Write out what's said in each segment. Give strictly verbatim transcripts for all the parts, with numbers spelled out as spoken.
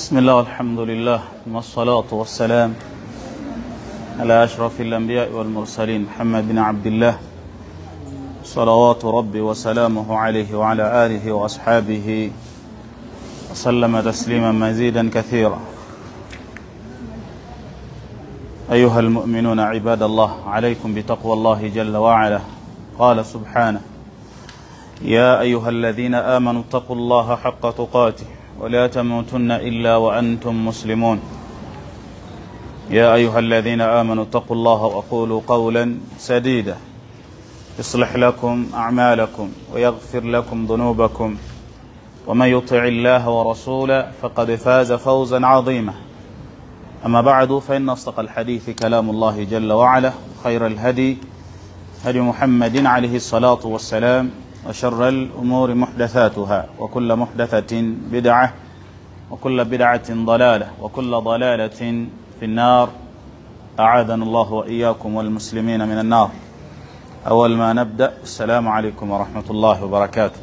بسم الله والحمد لله والصلاة والسلام على أشرف الأنبياء والمرسلين محمد بن عبد الله صلوات ربي وسلامه عليه وعلى آله وأصحابه وسلم تسليما مزيدا كثيرا. أيها المؤمنون عباد الله، عليكم بتقوى الله جل وعلا. قال سبحانه: يا أيها الذين آمنوا اتقوا الله حق تقاته ولا تموتن إلا وأنتم مسلمون. يا أيها الذين آمنوا اتقوا الله وقولوا قولا سديدا يصلح لكم أعمالكم ويغفر لكم ذنوبكم، ومن يطع الله ورسوله فقد فاز فوزا عظيما. أما بعد، فإن أصدق الحديث كلام الله جل وعلا، خير الهدي هدي محمد عليه الصلاة والسلام، وشر الأمور محدثاتها، وكل محدثة بدعة، وكل بدعة ضلالة، وكل ضلالة في النار. أعاذنا الله وإياكم والمسلمين من النار. أول ما نبدأ، السلام عليكم ورحمة الله وبركاته.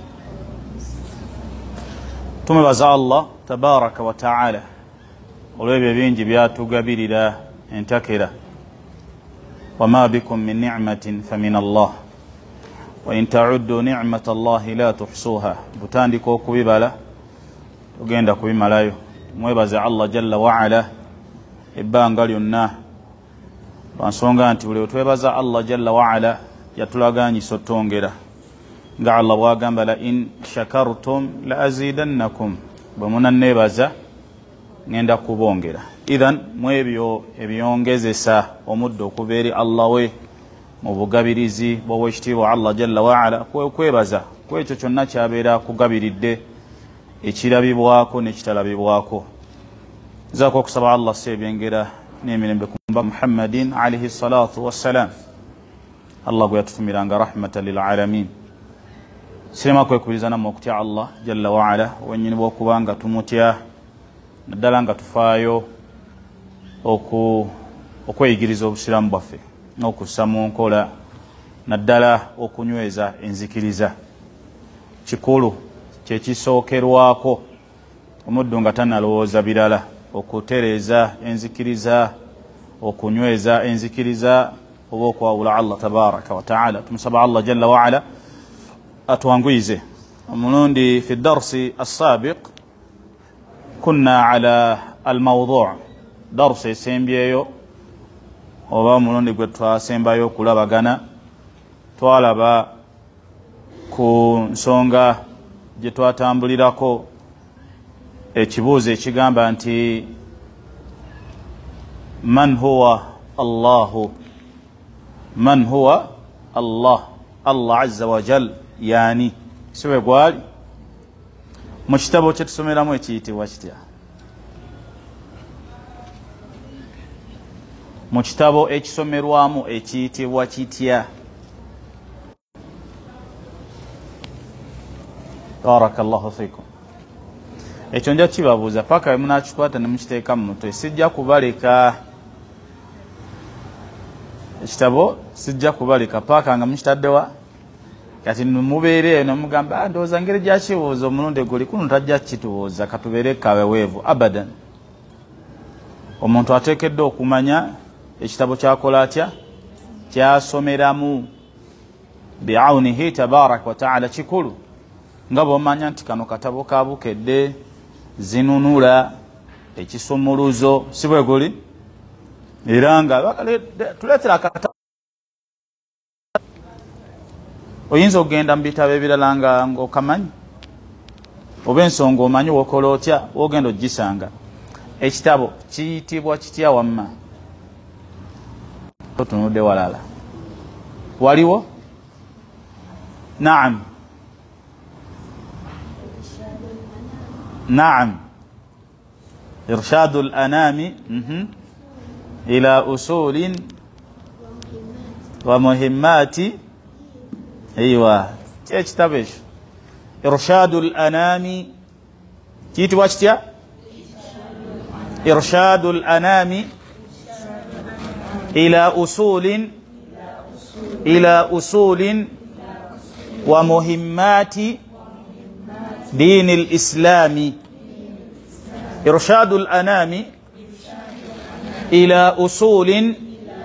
تمبزع الله تبارك وتعالى ولوبي بينجي بياتو قبيل لا انتكرة، وما بكم من نعمة فمن الله وإن تعدوا نعمة الله لا تحصوها. بutandi ko kubibala tugenda kubimalayo. Mwebaza Allah jalla wa ala ebbanga lyonna lwansonga nti buli twebaza Allah jalla wa ala yatulaganyisa otongera nga Allah bwagamba: la in shakartum la azidannakum, bwemuna nebaza ngenda kubongera. Idhan mwebyo ebyongezesa omuddo okuva eri Allah we mu bugabirizi bw'owekitiibwa Allah jalla wa ala, kwebaza kwekyo kyonna kyabeera kugabiridde ekirabibwako n'ekitalabibwako. Zaako okusaba Allah seebyengera n'emirembe ku Mubaka Muhammadin alayhi salatu wassalam, Allah gwe yatutumiranga rahmatan lil alamin. Sirema kwekubiriza nammwe okutya Allah jalla wa ala wennyini bw'okubanga tumutya, naddala nga tufaayo okweyigiriza obusiraamu bwaffe n'okussa mu nkola, naddala okunyweza enzikiriza. Kikulu kyekisookerwako omuddu nga tanalowooza birala, okutereeza enzikiriza, okunyweza enzikiriza oba okwawula Allah tabaraka wa taala. Tumusaba Allah jalla wa ala atwanguyize. Omulundi fi darsi assabiq kunna ala almawdu' darsi esembyeyo oba omulundi gwe twasembayo okulabagana, twalaba ku nsonga gye twatambulirako ekibuuzo ekigamba nti man huwa Allahu, man huwa Allah, Allah azza wa jal yani siwe gwali. Mu kitabo kye tusomeramu ekiyitibwa kitya? Mu kitabo ekisomerwamu ekiyitibwa kitya? Barakallahu fikum. Ekyo nja kibabuuza paka we munakikwata ne mukiteeka mu mutwe. Sijja kubaleka ekitabo, sijja kubaleka paka nga mukitaddewa kati mubeere nomugamba ndowooza ngeri gyakibuuza omulundi guli kuno tajja kitubuuza katubeere kaweweevu abadan. Omuntu ateekeddwa okumanya ekitabo kyakola atya, kyasomeramu bi'awnihi tabaraka wa ta'ala. Kikulu nga bw'omanya nti kano katabo kabukedde zinunula ekisumuluzo, si bwe guli? Era nga tuleetera akatabo, oyinza okugenda mu bitabo ebirala nga ng'okamanyi, oba ensonga omanyi wokola otya, wogenda ogisanga. Ekitabo kiyitibwa kitya wamma? Tunudde walala waliwo? Naam, naam, irshadul anami ila usulin wa muhimmati. Aywa, ekitabo ekyo irshadul anami kiyitibwa kitya? irshadul anami ila usulin ila usulin wa muhimmati dini al-islami إرشاد الأنام إلى أصول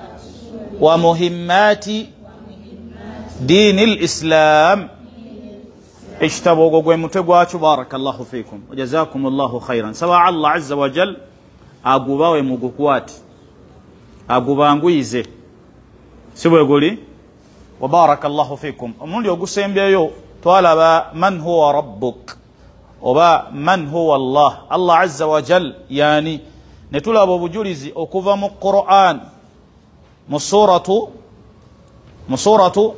ومهمات دين الإسلام اجتبوا قوي متقواتوا بارك الله فيكم وجزاكم الله خيرا. سواء الله عز وجل أقوبا ومقوات أقوبا أنقويزي سوى يقولي وبارك الله فيكم. ومن يقول سيمبيو طالب من هو ربك وبا من هو الله الله عز وجل يعني نتولى بوجوليزي أكوفا من القرآن مصورة مصورة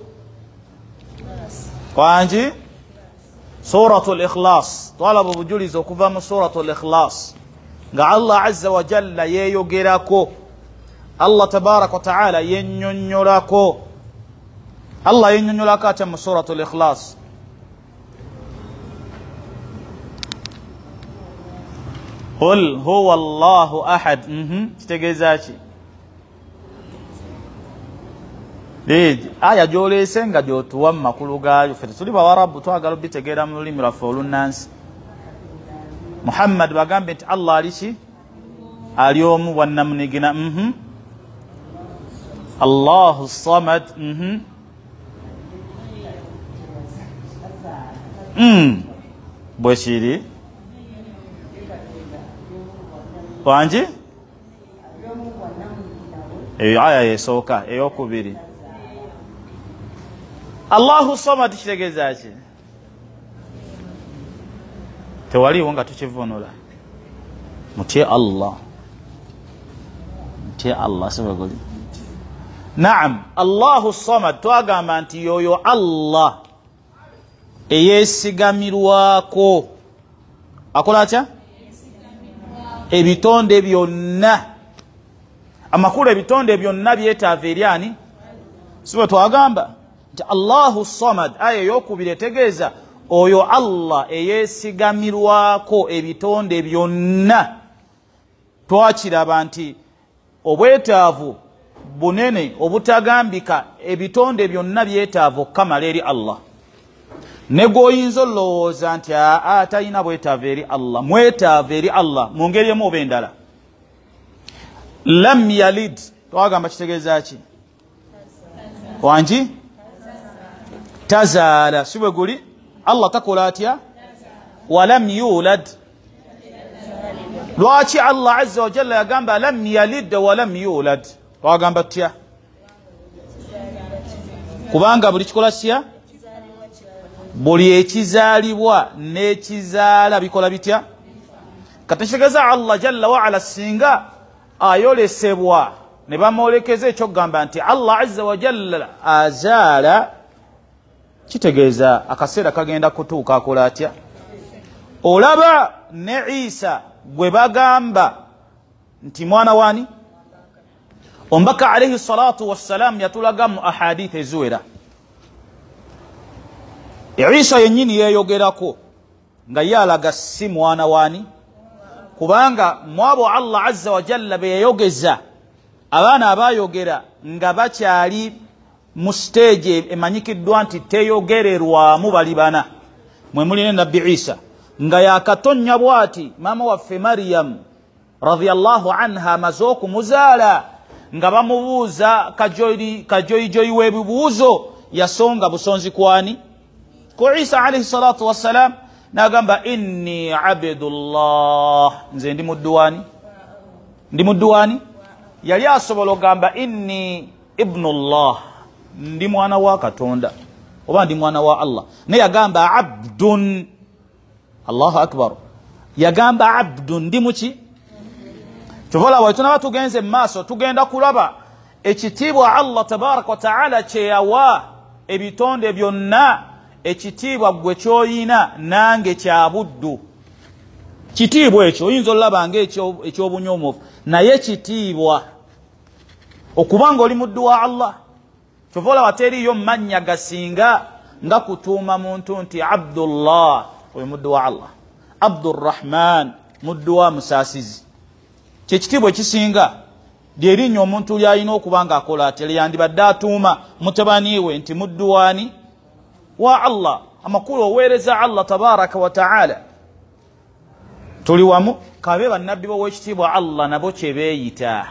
وانجي سورة الإخلاص طالب بوجوليزي أكوفا من سورة الإخلاص قال الله عز وجل ييوغيراكو الله تبارك وتعالى ينينيراكو الله ينينيراكو تم سورة الإخلاص قل هو الله أحد تتجزاشي ليج آية جولي سنغا جو توما كلوغا فتسولي بوارب تواغالو بيتجيرا مولي مرافولو الناس محمد باغام بنت الله ليشي اليوم ونمنيغنا مهم الله الصمد مهم امم بوشيري wanji eyo aya yesooka eyokubiri Allahu Samad kitegeeza ki tewaliwo nga tukivunula mutye Allah mutye Allah sebagoli naam Allahu Samad twagamba nti yoyo Allah eyesigamirwako akola atya ebitonde byonna amakulu ebitonde byonna byetaaga eri ani sibe twagamba nti Allahu Samad aya yokubiri etegeeza oyo Allah eyesigamirwako ebitonde byonna twakiraba nti obwetaavu bunene obutagambika ebitonde byonna byetaavu kamala eri Allah negoyinzo lowooza nti atalina bwetaavu eri Allah mwetaavu eri Allah mu ngeri emu oba endala lam yalid twagamba kitegeeza ki wangi tazaala si bwe guli Allah takola atya walam yulad lwaki Allah azza wa jalla yagamba lam yalid walam yulad twagamba tutya kubanga buli kikola kitya buli ekizaalibwa n'ekizaala bikola bitya katekegeza Allah jalla wa ala singa ayolesebwa ne bamwolekeza ekyokugamba nti Allah azza wa jalla azaala kitegeeza akaseera kagenda kutuuka akola atya olaba ne Isa gwe bagamba nti mwana wani ombaka alayhi salatu wassalam yatulaga mu ahadith eziwera Isa yennyini yeeyogerako nga yalaga si mwana wani kubanga mwabo Allah azza wa jalla beyeyogeza abaana abayogera nga bakyali mu stage emanyikiddwa nti teyogererwamu bali bana mwe muli ne Nabbi Isa nga yakatonya bwati mama waffe Maryam radhiyallahu anha mazoku muzaala nga bamubuuza kajoyi kajoyi joyi webibuuzo yasonga busonzi kwani ko Isa alayhi salatu wassalam nagamba inni abdullah nze ndi mudduwani ndi mudduwani yali asobola ogamba inni ibnullah ndi mwana wa Katonda oba ndi mwana wa Allah ne yagamba abdun Allahu akbar yagamba abdun ndi muki tuvola waituna watu genze maso tugenda kulaba ekitibwa Allah tabarak wa taala kyeyawa ebitonde byonna ekitibwa gwe kyoyina nange kya buddu kitiibwa ekyo oyinza olaba ng'ekyobunyomofu naye kitiibwa okubanga oli muddu wa Allah kyovola wateriyo mannya gasinga nga kutuuma muntu nti Abdullah oyo muddu wa Allah Abdurrahman muddu wa musaasizi kyekitiibwa ekisinga lyerinnya omuntu lyalina okubanga akola ati lyandibadde atuuma mutabaniwe nti muddu wani wa Allah amakulu oweereza Allah tabaraka wa taala tuli wamu kabe bannabbi b'owekitiibwa Allah nabo kye beeyita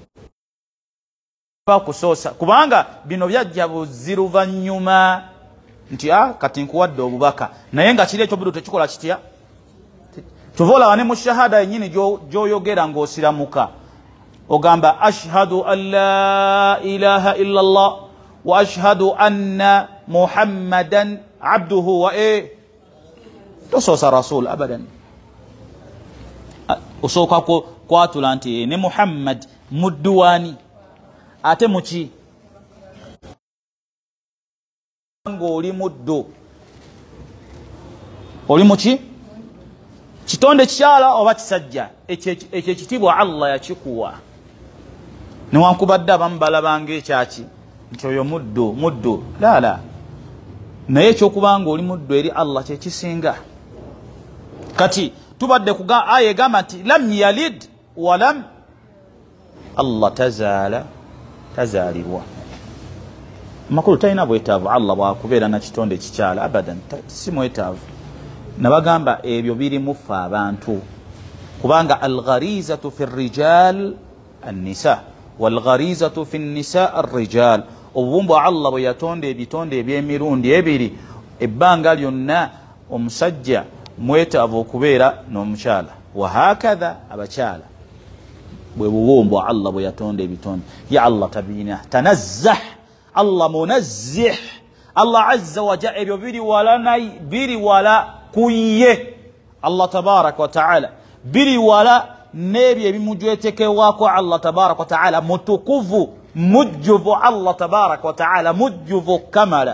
bakusoosa kubanga bino byajja buziruvannyuma nti ah kati nkuwadde obubaka naye nga kiri ekyo budu tekikola kitya tuvola wane mu shahada yennyini gy'oyogera ng'osiramuka ogamba ashhadu an la ilaha illa Allah wa ashhadu anna muhammadan abduhu wa e tosoosa rasul abadan osooka kwatula nti ne Muhammad mudduwani ate muki ng'oli muddu oli muki kitonde kikyala oba kisajja ekyo ekitiibwa Allah yakikuwa newankubadde abamu balabanga ekyaki nti oyo muddu muddu laala naye ekyokubanga oli muddu eri Allah kyekisinga kati tubadde kuga aya egamba nti lam yalid walam Allah tazaala tazaalibwa makulu talina bwetaavu Allah bwakubeera na kitonde kikyala abadan si mwetaavu nabagamba ebyo biri mufe abantu kubanga algharizatu fi rijal annisa walgharizatu fi nisa arrijal obubumbu Allah bwe yatonda ebitonde eby'emirundi ebiri ebbanga lyonna omusajja mwetaavu okubeera n'omukyala wahakadha abakyala bwe bubumbu Allah bwe yatonda ebitonde ya Allah tabina tanazzah Allah munazzih Allah azza wa jalla ebyo biri wala nay biri wala kuye Allah tabarak wa taala biri wala nebyo ebimujwetekewako Allah tabarak wa taala mutukuvu mujjuvu Allah tabarak wa taala mujjuvu kamala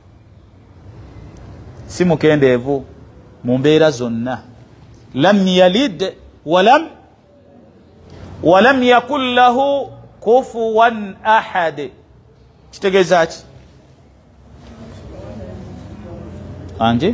simukendeevu mu mbeera zonna lam yalid walam walam yakul lahu kufuwan ahad kitegeeza ki anje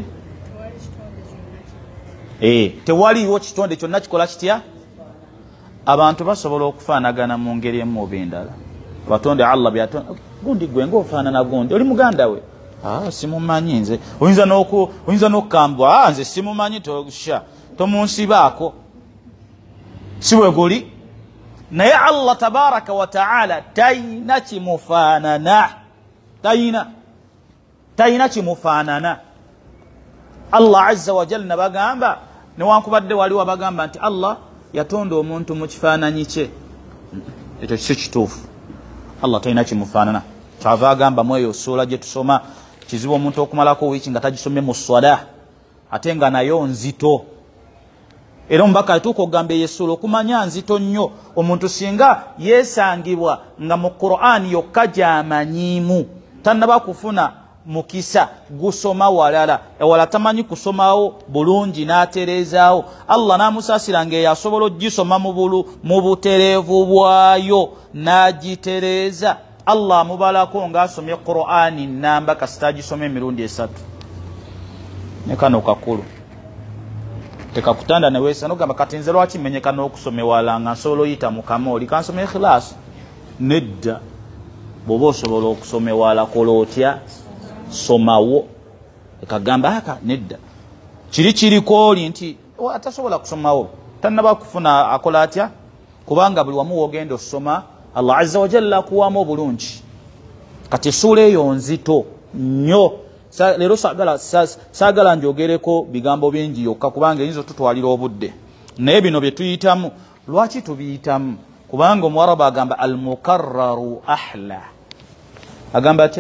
eh tewaliwo kitonde kyonna kikola kitya abantu basobola okufaanagana mu ngeri emu oba endala batonde Allah byatonda gundi gwe ng'ofaanana gundi oli muganda we ah simumanyi nze oyinza n'oku oyinza n'okukambwa ah nze simumanyi tosha tomunsibaako si bwe guli naye Allah tabaraka wa taala tayina kimufaanana tayina tayina kimufaanana Allah azza wa jalla nabagamba newankubadde waliwo abagamba nti Allah yatonda omuntu mu kifaananyi kye ekyo si kituufu Allah tayina kimufaanana kyava agamba mu eyo ssuula gye tusoma kizibu omuntu okumalako wiiki nga tagisomye mu swala ate nga nayo nzito era omubaka atuuka okugamba eyo okumanya nzito nnyo omuntu singa yeesangibwa nga mu Qur'ani yokka gy'amanyiimu tannaba kufuna mukisa gusoma walala ewala tamanyi kusomawo bulungi n'atereezaawo Allah n'amusaasira nga yasobola ogisoma mu bulu mu butereevu bwayo n'agitereeza Allah amubalako ng'asomye Qur'ani namba kasita agisoma emirundi esatu ne kano kakulu tekakutanda neweesa nogamba kati nze lwaki menyeka n'okusoma ewala nga nsobola oyita mukama oli kansoma Ikhlas nedda bw'oba osobola okusoma ewala kola otya somawo ekagamba aka nedda kiri kiriko oli nti atasobola kusomawo tannaba kufuna akola atya kubanga buli wamu wogenda osoma Allah azza wa jalla akuwamu obulungi kati essuula eyo nzito nnyo leero saagala saagala njogereko bigambo bingi yokka kubanga eyinza otutwalira obudde naye bino bye tuyitamu lwaki tubiyitamu kubanga omuwarabu agamba almukarraru ahla agamba atya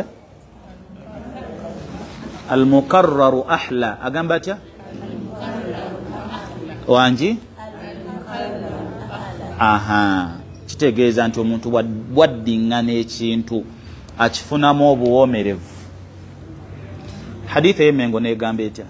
almukarraru ahla agamba atya wangi aha kitegeeza nti omuntu bwaddiŋŋana ekintu akifunamu obuwoomerevu haditha y'emengo negamba etya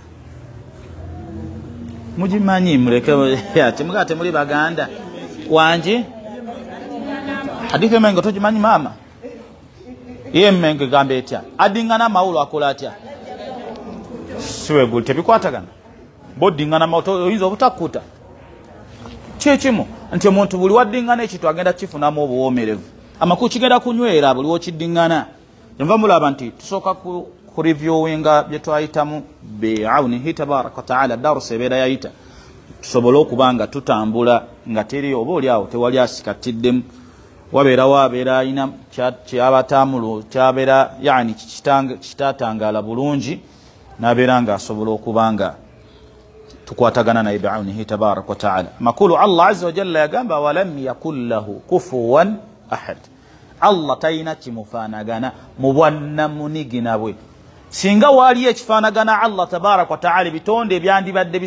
mugimanyi muleke temugaa temuli baganda wangi haditha y'emengo togimanyi maama y'emengo egamba etya addiŋŋana amawulo akola atya siweguli tebikwatagana boddiŋŋana amawulo oyinza obutakkuta kyekimu nti omuntu buli waddiŋŋana ekintu agenda kifunamu obuwoomerevu amakulu kigenda kunywera buli wokiddiŋŋana nva mulaba nti tusooka ku reviewinga bye twayitamu biawunihi tabaraka wataala darusa ebeera yayita tusobole okubanga tutambula nga teri oba oli awo tewali asikatiddemu wabeera wabeera alina kyabatamulu kyabeera yani kitatangala bulungi nabeera nga asobola okubanga tukwatagana naye bi'aunihi tabaraka wa ta'ala. Makulu Allah azza wa jalla yagamba walam yakul lahu kufuwan ahad. Allah tayina kimufaanagana mu bwannamunigina bwe. Singa waliyo ekifaanagana Allah tabaraka wa ta'ala bitonde ebyandibadde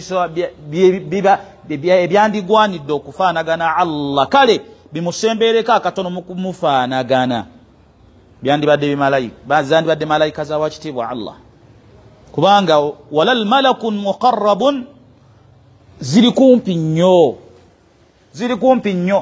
ebyandigwanidde okufaanagana Allah kale bimusembereko akatono mu kumufaanagana byandibadde bimalayika bazandibadde malayika za wakitiibwa Allah kubanga walal malakun muqarrabun ziri kumpi nnyo ziri kumpi nnyo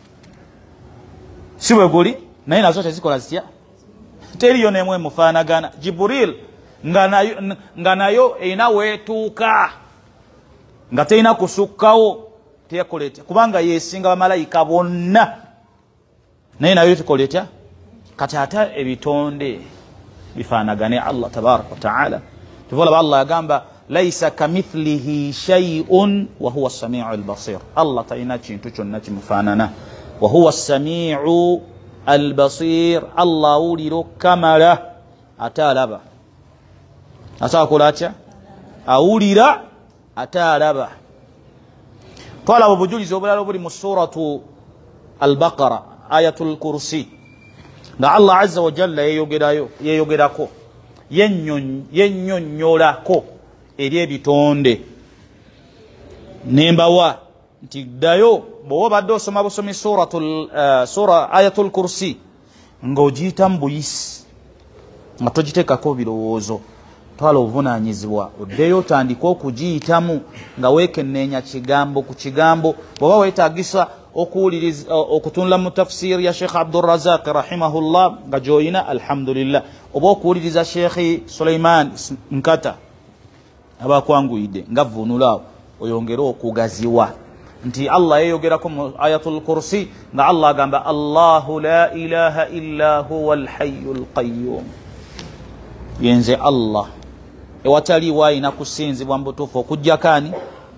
siwe guli naye nazo tezikola zitya teriyo nemwe mufaanagana. Jibril nga nayo nga nayo ina wetuuka nga teina kusukkawo teyakoleta kubanga yesinga bamalayika bonna naye nayo tukoleta kati ata ebitonde bifaanagane Allah tabaraka wa ta'ala. Tuvola Allah yagamba laisa kamithlihi shay'un wa huwa as-sami'ul basir. Allah taina kintu kyonna kimufaanana wa huwa as-sami'u al-basir. Allah uliro kamala atalaba asakola atya awulira atalaba. Twala obujulizi obulala obuli mu suratu al-Baqara ayatul kursi nga Allah azza wa jalla yeyogerayo yeyogerako yennyonnyolako eri ebitonde nembawa nti ddayo bw'oba badde osoma busomi suratul uh, sura ayatul kursi ng'ogiyita mu buyisi nga togiteekako birowoozo twala obuvunaanyizibwa oddeyo otandika okugiyitamu nga weekenneenya kigambo ku kigambo. Bw'oba weetaagisa okuwuliriza okutunula mu tafsiri ya Sheikh Abdurrazaq rahimahullah nga gy'oyina alhamdulillah, oba okuwuliriza Sheikh Suleiman Nkata aba akwanguyidde nga vvuunulaawo oyongere okugaziwa nti Allah yeyogerako mu ayatul kursi nga Allah agamba Allahu la ilaha illa huwa alhayyul qayyum. Yenze Allah ewatali waayina kusinzibwa mu butuufu okujja kaani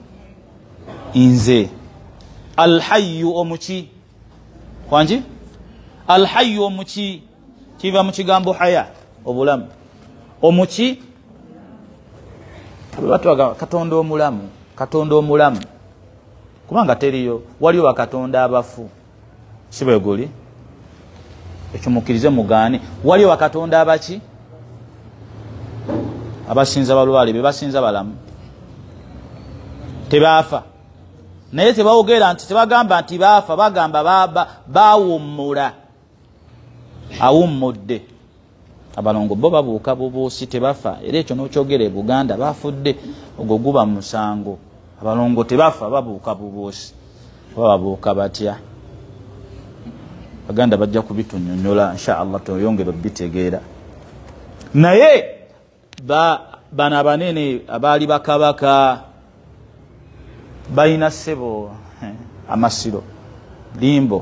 nze alhayyu omuki kwanji alhayyu omuki kiva mu kigambo haya obulamu omuki batwaga katonda omulamu katonda omulamu kubanga teriyo waliyo bakatonda abafu sibe guli ekimukirize mugane waliyo bakatonda abaki abasinza balwale be basinza balamu tebafa naye tebawogera nti tebagamba nti bafa bagamba baba bawummula awummudde abalongo bo babuuka bubuusi tebafa era ekyo n'okyogera e Buganda bafudde ogwo guba musango. Abalongo tebafa babuuka bubuusi oba babuuka batya Baganda bajja kubitunnyonnyola insha Allah toyongera obitegeera. Naye ba bana banene abaali bakabaka bayina sebo amasiro limbo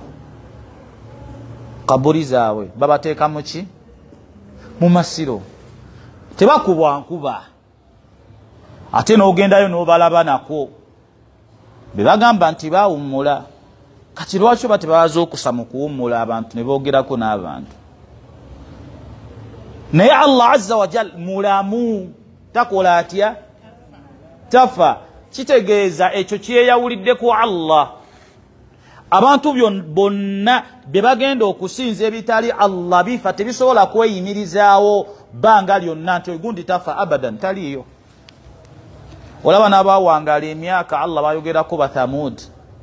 kaburi zaabwe babateeka muki mu masiro tebakubwa nkuba ate n'ogendayo n'obalaba nako bebagamba nti bawummula. Kati lwaki oba tebabaza okusa mu kuwummula abantu ne boogerako n'abantu? Naye Allah azza wa jalla mulamu takola atya tafa. Kitegeeza ekyo kyeyawulidde ku Allah. Abantu bonna bye bagenda okusinza ebitali Allah bifa tebisobola kweyimirizaawo bbanga lyonna nti gundi tafa abadan taliyo. Olaba n'abawangaala emyaka Allah bayogerako ba Thamud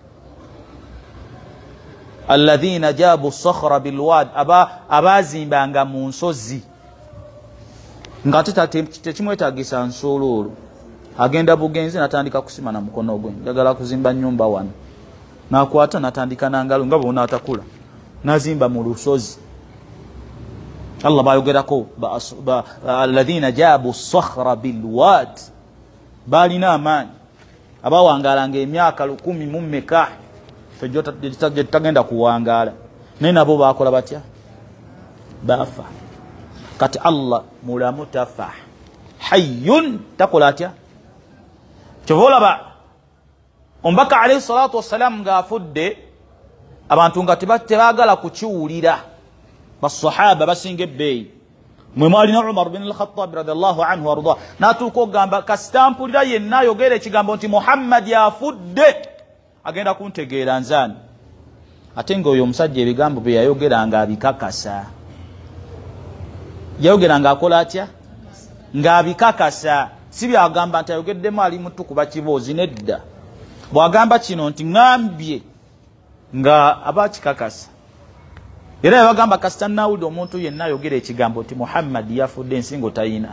alladhina jabu sakhra bilwad aba abazimbanga mu nsozi nga tekimwetaagisa nsuuluulu agenda bugenzi natandika kusima na mukono gwe njagala kuzimba nyumba wano nakwata natandika nangalo nga bona atakula nazimba mu lusozi. Allah bayogerako alladhina jabu sakhra bilwad balina amaanyi abawangalanga emyaka lukumi mu mmeka tagenda kuwangaala naye nabo bakola batya bafa. Kati Allah mulamu tafa hayyun takola atya kyova olaba Omubaka alayhi salatu wassalam ng'afudde abantu nga tebaagala kukiwulira basahaba basinga ebbeeyi mwe mwalina Umar bin al-Khattab radiyallahu anhu warda n'atuuka okugamba kasitampulira yenna ayogera ekigambo nti Muhammad yafudde agenda kuntegeera nzaani ate ng'oyo omusajja ebigambo bye yayogeranga abikakasa yayogeranga akola atya ng'abikakasa si byagamba nti ayogeddemu ali mutu kuba kiboozi nedda bw'agamba kino nti ŋambye nga abakikakasa era yabagamba kasita nawulira omuntu yenna ayogera ekigambo nti Muhammad yafudde ensingo tayina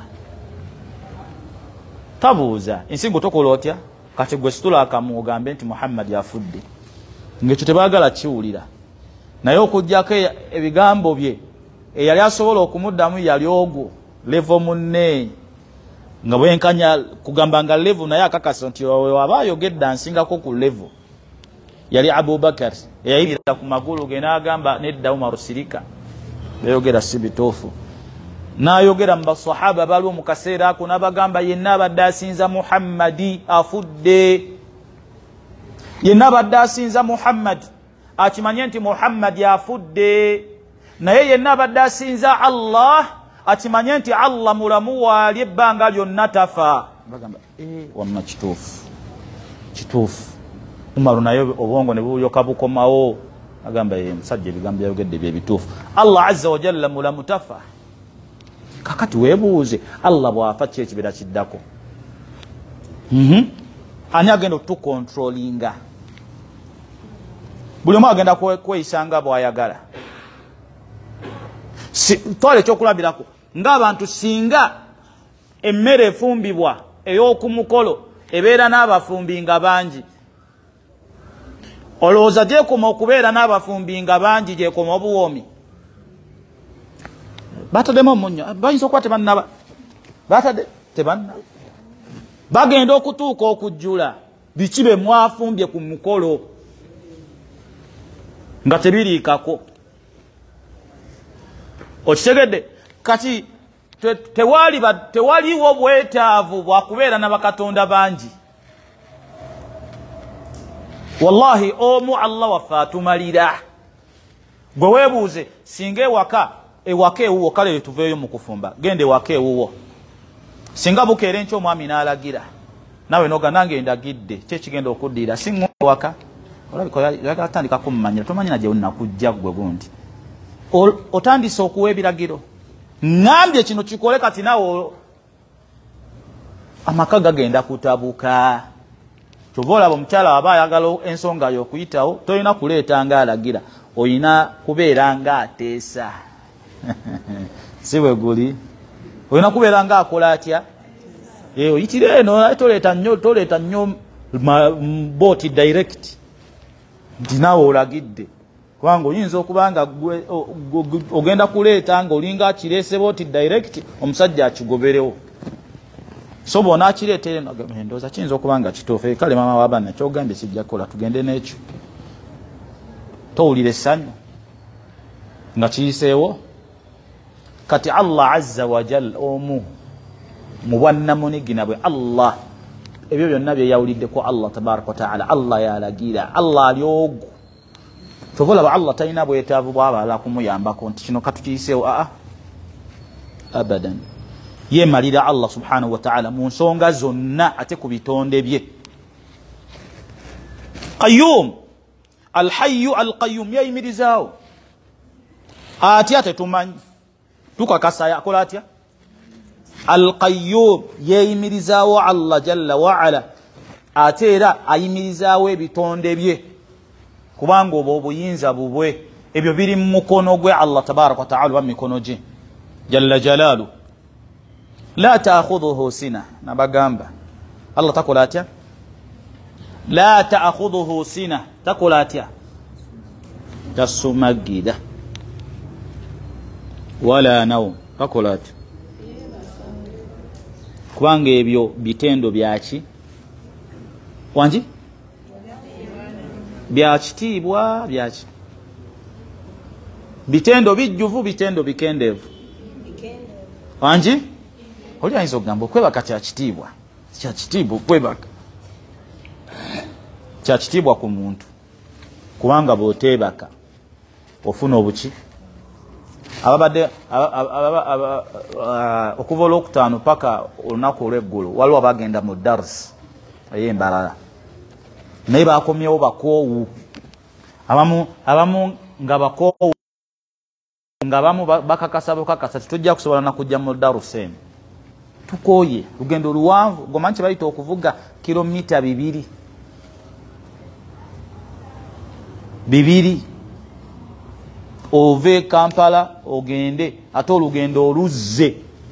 tabuuza ensingo tokola otya kati gwe situla akamu ogambe nti Muhammad yafudde ng'ekyo tebaagala kiwulira naye okuggyako ebigambo bye eyali asobola okumuddamu yali ogwo levo munne nga bwenkanya kugamba nga levo naye akakasa nti waba ayogedde ansingako ku levo yali Abubakar eyayimira ku magulu ge n'agamba nedda Umar sirika bayogera si bituufu n'ayogera mu basahaba baliwo mu kaseera ako n'abagamba yenna abadde asinza Muhammadi afudde yenna abadde asinza Muhammad akimanye nti Muhammad afudde naye yenna abadde asinza Allah akimanye nti Allah mulamu waali ebbanga lyonna tafa bagamba eh wamma kituufu kituufu Umaru naye obwongo ne buyoka bukomawo agamba ye musajja ebigambo yayogedde bye bituufu Allah azza wa jalla mulamu tafa kakati weebuuze Allah bw'afa ki ekibeera kiddako mhm ani agenda okutukontrolinga buli omu agenda kweyisanga bw'ayagala si, twale ekyokulabirako ng'abantu singa emmere efumbibwa ey'okumukolo ebeera n'abafumbi nga bangi olowooza gyekoma okubeera n'abafumbi nga bangi gyekoma obuwoomi bataddemu omunnyo bayinza okuba tebannaba batadde tebanna bagenda okutuuka okujjula biki be mwafumbye ku mukolo nga tebiriikako okitegedde kati tewali tewaliwo bwetaavu bwakubeera n'abakatonda bangi wallahi omu Allah waffe atumalira gwe weebuuze singa ewaka ewaka ewuwo kale tuveeyo mu kufumba genda ewaka ewuwo singa bukeera enkya omwami n'alagira nawe noga nange ndagidde kyekigenda okuddira singa ewaka olabika atandika kumumanyira tomanyina gye nakujja gwe gundi otandise okuwa ebiragiro ngambye kino kikole kati nawe amaka gagenda kutabuka kyova olaba omukyala aba ayagala ensonga yo okuyitawo tolina kuleeta nga alagira olina kubeera nga ateesa si bwe guli olina kubeera nga akola atya oyitire eno toleeta nnyo toleeta nnyo booti direct nti naawe olagidde kubanga oyinza okuba nga ogenda kuleeta nga olinga akireese booti direct omusajja akigoberewo so bona akireetere ndowooza kiyinza okuba nga kituufu kale maama w'abaana kyogambye kijja kukola tugende n'ekyo towulira essanyu nga kiyiseewo kati Allah azza wa jalla omu mu bwannamunigina bwe Allah ebyo byonna bye yawuliddeko Allah tabaraka wa taala Allah yalagira Allah ali ogu kyova olaba Allah talina bwetaavu bw'abalala kumuyambako nti kino katukiyiseewo aa abadan yemalira Allah subhanahu wa ta'ala mu nsonga zonna ate ku bitonde bye qayyum alhayyu alqayyum yayimirizaawo atya tetumanyi tukakasa akola atya alqayyum yayimirizaawo Allah jalla wa ala ate era ayimirizaawo ebitonde bye kubanga obwo obuyinza bubwe ebyo biri mu mukono gwe Allah tabaraka wa ta'ala wa mikono gye jalla jalalu la ta'khudhuhu sina nabagamba Allah takola atya la ta'khudhuhu sina takola atya tasumagida wala nawm takola atya kubanga ebyo bitendo byaki wanji byakitiibwa byaki bitendo bijjuvu bitendo bikendevu wanji oli ayinza okugamba okwebaka kyakitiibwa kyakitiibwa okwebaka kya kitiibwa ku muntu kubanga bw'oteebaka ofuna obuki ababadde okuva olwokutaano paka olunaku olw'eggulu waliwo bagenda mu darsi ey'embalala naye bakomyewo bakoowu abamu abamu nga bakoowu nga bamu bakakasa bukakasa tetujja kusobola nakujja mu darusi eno tukooye lugendo luwanvu gomanyi kibayita okuvuga kilomita bibiri bibiri ove Kampala ogende ate olugendo oluzze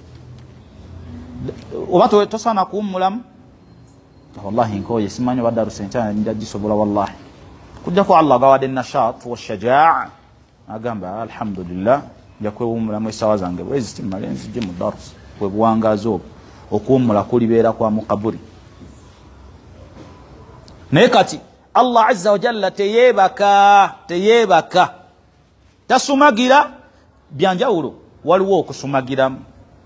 oba tosaana kuwummulamu wallahi nkooye simanyi oba darusi enkya njagisobola wallahi kujjako Allah gawadde nashat washajaa agamba alhamdulillah njakwewummulamu essaawa zange bwezi timmale nzijje mu darusi bwe buwangazi obwo okuwummula kulibeera kwa mukaburi naye kati Allah azza wa jalla teyeebaka teyeebaka tasumagira byanjawulo waliwo okusumagiramu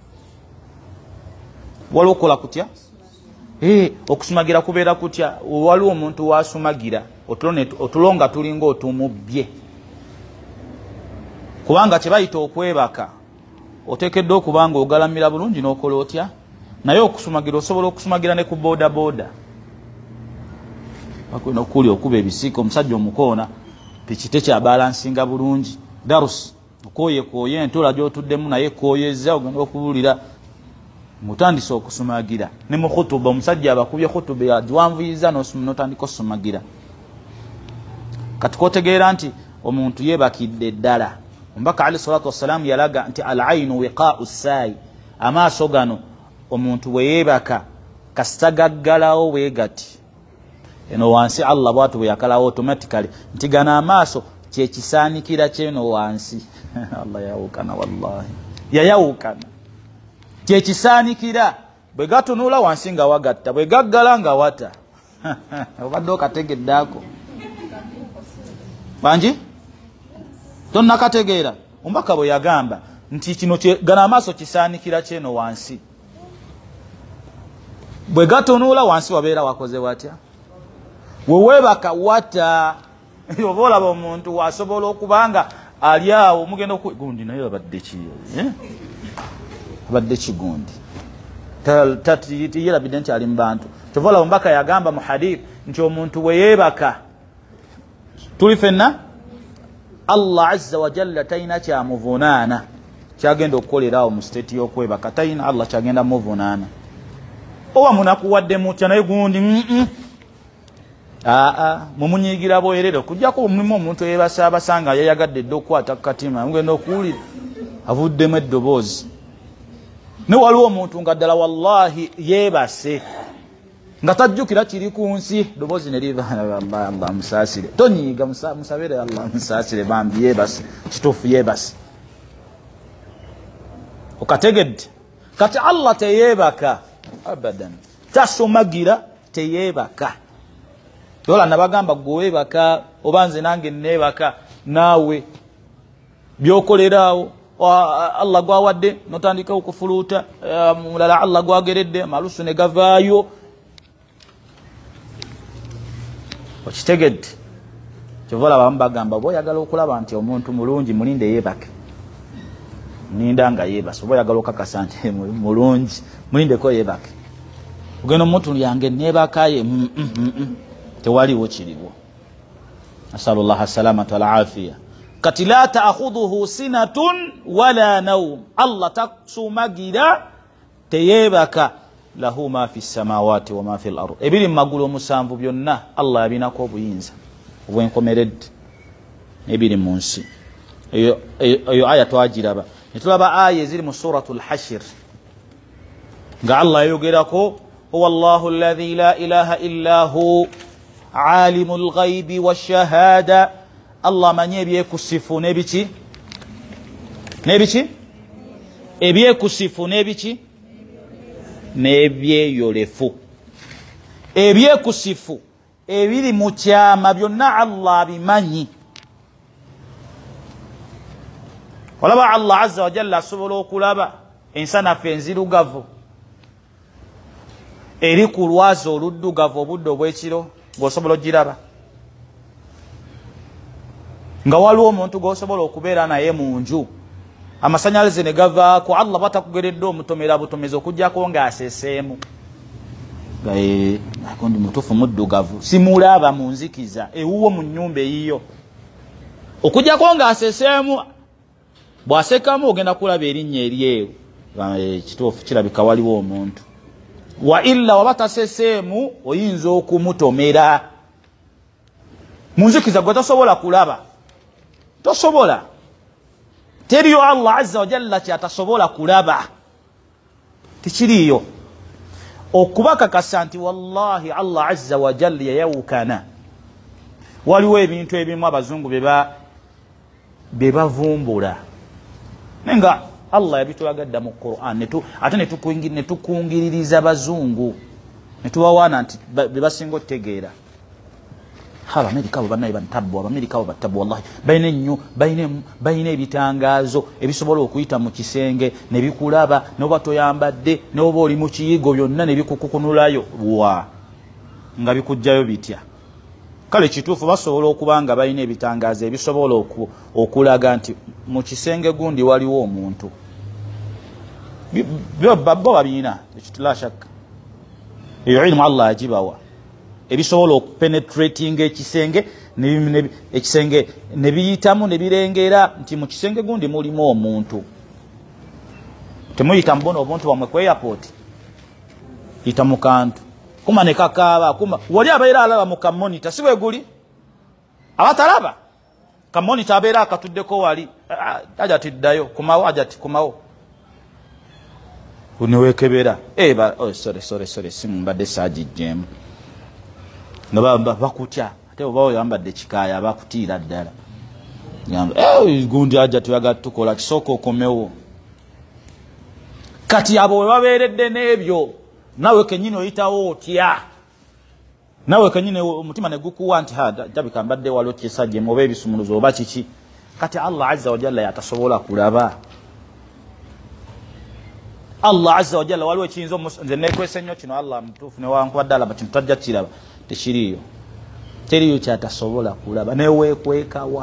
waliwo okukola kutya eh okusumagira kubeera kutya waliwo omuntu wasumagira otulo nga tulinga otumubbye kubanga kyebayita okwebaka oteekeddwa okubanga ogalamira bulungi n'okola otya naye okusumagira osobola okusumagira ne ku boda boda bakwena okuli okuba ebisiika omusajja omukoona piki tekyabalansinga bulungi darusi okooye kooye entola gy'otuddemu naye kooyeza ogenda okuwulira mutandise okusumagira ne mu khutuba omusajja abakubye khutuba yagiwanvuyiza n'otandika osumagira kati kootegeera nti omuntu yeebakidde ddala omubaka alayhi salatu wassalamu yalaga nti al ainu wiqaa'u ssaayi amaaso gano omuntu bwe yeebaka kasitagaggalawo bwe gati eno wansi Allah bwatu bwe yakalawo automatically nti gano amaaso kyekisaanikira kyeno wansi Allah yawukana wallahi yayawukana kyekisaanikira bwe gatunula wansi nga wagatta bwe gaggala nga wata obadde okategeddaako banji tonna kategeera omubaka bwe yagamba nti kino gano amaaso kisaanikira kyeno wansi bwe gatunula wansi wabeera wakoze watya weweebaka wata oba olaba omuntu wasobola okubanga ali awo mugenda gundi naye abadde ki abadde kigundi yerabidde nti ali mu bantu kyova olaba omubaka yagamba mu hadith nti omuntu weyeebaka tuli fenna Allah azza wa jalla talina kyamuvunaana kyagenda okukolerawo mu siteeti y'okwebaka talina Allah kyagenda muvunaana oba munakuwadde mutya naye gundi aa mumunyiigira bwerere okujjako omulimu omuntu eyebasa abasanga yayagadde dde okukwata kukatima mugenda okuwulira avuddemu eddoboozi ne waliwo omuntu nga ddala wallahi yeebase nga tajjukira kiri ku nsi ddoboozi ne liva Allah musaasire tonyiiga musabire Allah musaasire bambi yeebase kituufu yeebase okategedde kati Allah teyeebaka abadan tasumagira teyeebaka yola nabagamba gweebaka oba nze nange neebaka naawe byokolerawo Allah gwawadde notandika okufuluuta mulala Allah gwageredde malusu ne gavaayo okitegedde kyovola abamu bagamba oba oyagala okulaba nti omuntu mulungi mulinde yeebake mulinda nga yeebase oba oyagala okakasa nti mulungi mulindeko yeebake ogenda omuntu yange neebakaye tewaliwo kiriwo asalu llaha salamata walafiya kati la taakhudhuhu sinatun wala naum Allah tasumagira teyeebaka lahu ma fi samawati wa ma fi al-ard ebiri magulu omusanvu byonna Allah yabinako obuyinza obwenkomeredde ebiri mu nsi eyo aya twagiraba netulaba aya eziri mu suratul hashr nga Allah yayogerako huwa Allahu alladhi la ilaha illa hu alimul ghaibi washahada Allah manye ebyekusifu nebiki nebiki ebyekusifu nebiki nebyeyolefu ebyekusifu ebiri mu kyama byonna Allah bimanyi olaba Allah azza wa jalla asobola okulaba ensanafu enzirugavu eri ku lwazi oluddugavu obudde obwekiro ng'osobola ogiraba nga waliwo omuntu gw'osobola okubeera naye mu nju amasanyalaze ne gavaako Allah batakugeredde omutomera butomezi okuggyako ng'aseseemu ndi mutuufu muddugavu simulaba mu nzikiza ewuwo mu nnyumba eyiyo okuggyako ng'aseseemu bw'asekamu ogenda kulaba erinnya eryewo ekituufu kirabika waliwo omuntu wa illa waba taseseemu oyinza okumutomera mu nzikiza gwe tosobola kulaba tosobola teriyo Allah azza wa jalla kyatasobola kulaba tikiriyo okubakakasa nti wallahi Allah azza wa jalla yayawukana waliwo ebintu ebimu abazungu be bavumbula nenga Allah yabitulagadda mu Qur'an netu ate netukungiririza bazungu netubawaana nti bebasinga otegeera hala Amerika bo banaye bantabbu Amerika bo batabbu wallahi bayine nnyo bayine bayine ebitangaazo ebisobola okuyita mu kisenge ne bikulaba n'oba toyambadde n'oba oli mu kiyigo byonna ne bikukukunulayo wa nga bikujjayo bitya kale kituufu basobola okubanga bayine ebitangaazo ebisobola okulaga nti mu kisenge gundi waliwo omuntu bo babiina ekitula shakka eyo ilmu Allah ajibawa ebisobola okupenetrating ekisenge ekisenge ne biyitamu ne birengera nti mu kisenge gundi mulimu omuntu temuyita mbona obuntu bamwe ku airport yita mu kantu kuma ne kakaaba kuma wali abeera alaba mu kamonita siwe guli abatalaba kamonita abeera akatuddeko wali ajati ddayo kumawo ajati kumawo uniwekebera eh ba oh sorry sorry sorry simu mbadde sajijjemu nga bakutya ate oba oyambadde kikaaya bakutiira ddala eh gundi aja tuyaga tukola kisoko okomewo kati abo babeeredde n'ebyo nawe kenyini oyitawo otya nawe kenyini omutima ne gukuwa nti hada jabika mbadde waliwo kisajje mu ebisumuluzo oba kiki kati Allah azza wa jalla yatasobola kulaba Allah azza wa jalla waliwo ekiyinza nze nekwese nnyo kino Allah mutuufu ne wankwadde alaba kino tajja kiraba tekiriyo teriyo kyatasobola kulaba neweekwekawa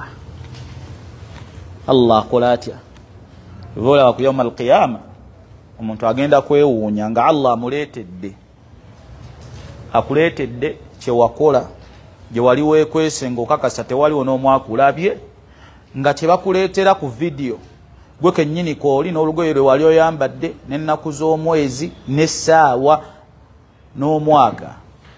Allah akola atya olaba ku yawma alqiyama omuntu agenda kwewuunya nga Allah amuleetedde akuleetedde kyewakola gye wali weekwese ng'okakasa tewaliwo n'omwakulabye nga kyebakuleetera ku vidiyo gwe kennyini kooli n'olugoye lwe wali oyambadde n'ennaku z'omwezi n'essaawa n'omwaka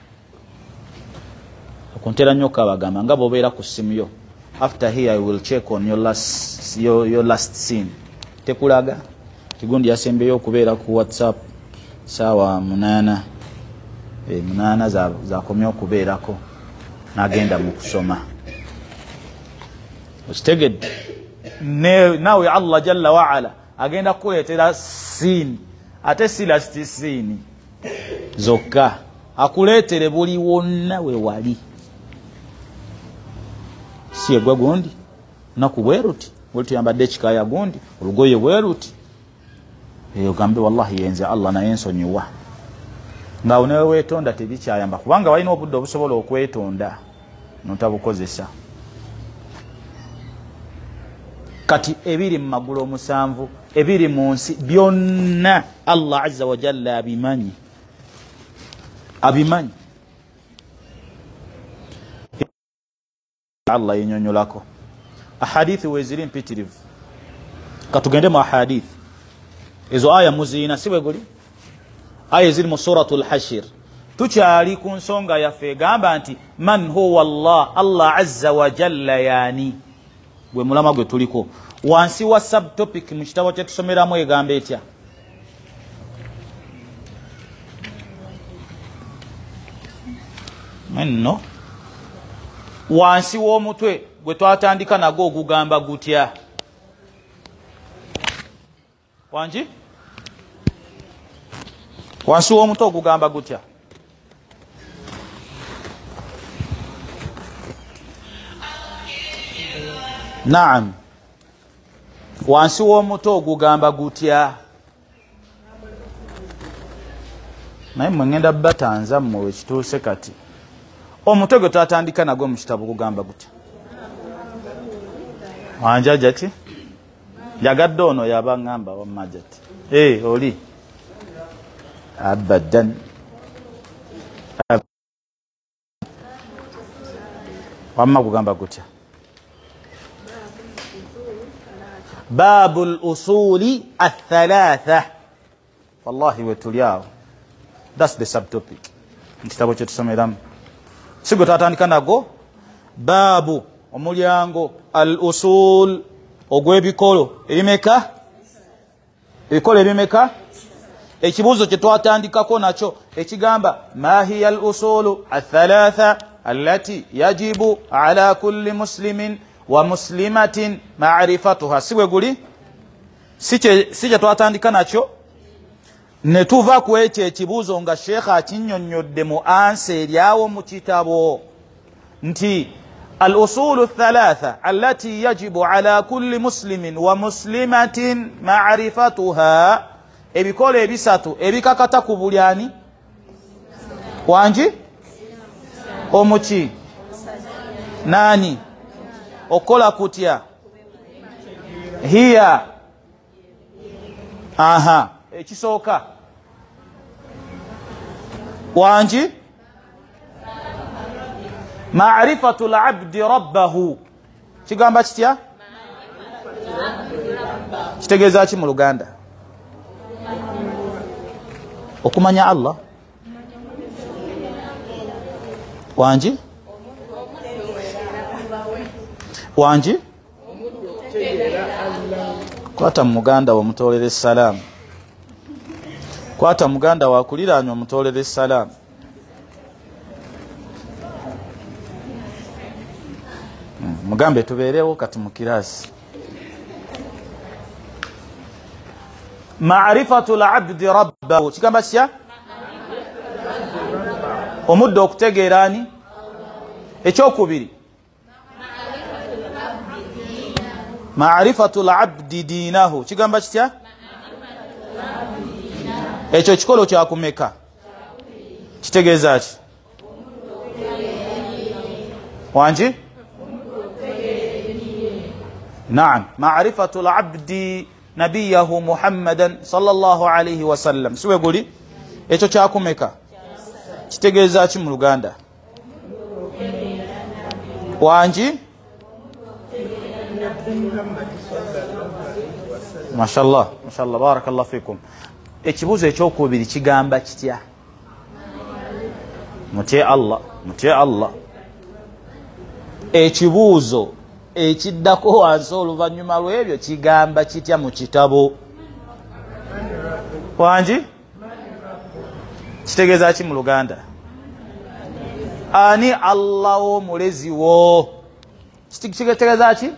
okuntera nnyo kabagamba nga bw'obeera ku ssimu yo after here I will check on your last, your, your last scene tekulaga kigundi yasembeyo okubeera ku WhatsApp saawa munaana e, munaana zakomye za okubeerako n'agenda mu kusoma okitegedde nawe Allah jalla waala agenda kuleetera siini ate si last siini zokka akuleetere buli wonna we wali si egwe gundi naku bweruti buli tuyambadde ekikaaya gundi olugoye bweruti eyo gambe wallahi yenze Allah naye nsonyiwa ngaawo newe weetonda tebikyayamba kubanga walina obudde obusobola okwetonda notabukozesa kati ebiri mu magulu omusanvu ebiri mu nsi byonna Allah azza wa jalla abimanyi abimanyi Allah yenyonyolako ahadithi weziri mpitirivu katugende mu ahadithi ezo aya muzina siwe guli aya ziri mu suratul hashir tukyali ku nsonga yaffe gamba nti man huwa Allah Allah azza wa jalla yani gwe mulama gwe tuliko wansi wa subtopic mu kitabo kye tusomeramu egamba etya menno wansi w'omutwe gwe twatandika nago ogugamba gutya wanji wansi w'omutwe ogugamba gutya naam wansi w'omutwe ogugamba gutya naye mwe ngenda batanza mmwe wekituuse kati omutego twatandika nagwo mu kitabu gugamba gutya wanjaja ki yagadde ono yaba ngamba wamajati eh oli abadan wamma gugamba gutya babul usuli athalatha wallahi wetuliao that's the subtopic nkitabo kye tusomeramu sigo tatandika nago babu omulyango al usul ogw'ebikolo ebimeka ebikolo ebimeka ekibuuzo kye twatandikako nakyo ekigamba ma hiya al usulu athalatha allati yajibu ala kulli muslimin wa muslimatin ma'rifatuha siwe guli siche sije twatandika nakyo ne tuva ku ekyo ekibuuzo nga sheekha akinnyonnyodde mu ansa eryawo mu kitabo nti al usulu thalatha allati yajibu ala kulli muslimin wa muslimatin ma'rifatuha ebikolo ebisatu ebikakata ku buli ani wanji omuki nani okola kutya hiya aha ekisooka wanji ma'rifatu l'abdi rabbahu kigamba kitya kitegeeza ki mu Luganda okumanya Allah wanji wanji kwata muganda wa mutolere salam kwata muganda wa kuliranywa mutolere salam mugambe tuberewo kati mu kirasi ma'rifatu l'abdi rabbahu kigamba kya omuddo okutegeerani ekyokubiri ma'rifatu l'abdi dinahu kigamba kitya ekyo kikolo kyakumeka kitegeeza ki wanji naam ma'rifatu l'abdi nabiyahu muhammadan sallallahu alayhi wa sallam siwe guli ekyo kyakumeka kitegeeza ki mu Luganda wanji mashallah mashallah barakallahu fikum ekibuuzo ekyokubiri kigamba kitya mutye Allah mutye Allah ekibuuzo ekiddako wansi oluvannyuma lw'ebyo kigamba kitya mu kitabo wanji kitegeeza ki mu Luganda ani Allah omulezi wo kitegeeza ki